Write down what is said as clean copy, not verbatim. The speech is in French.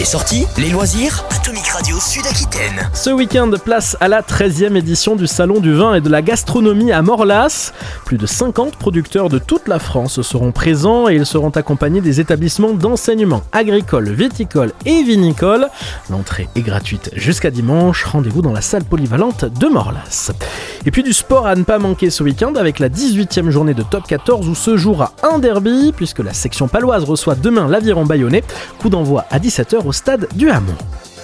Les sorties, les loisirs, Atomic Radio Sud-Aquitaine. Ce week-end, place à la 13e édition du Salon du vin et de la gastronomie à Morlas. Plus de 50 producteurs de toute la France seront présents et ils seront accompagnés des établissements d'enseignement agricole, viticole et vinicole. L'entrée est gratuite jusqu'à dimanche. Rendez-vous dans la salle polyvalente de Morlas. Et puis du sport à ne pas manquer ce week-end avec la 18e journée de Top 14 où se jouera un derby puisque la section paloise reçoit demain l'Aviron Bayonnais. Coup d'envoi à 17h au stade du Hamon.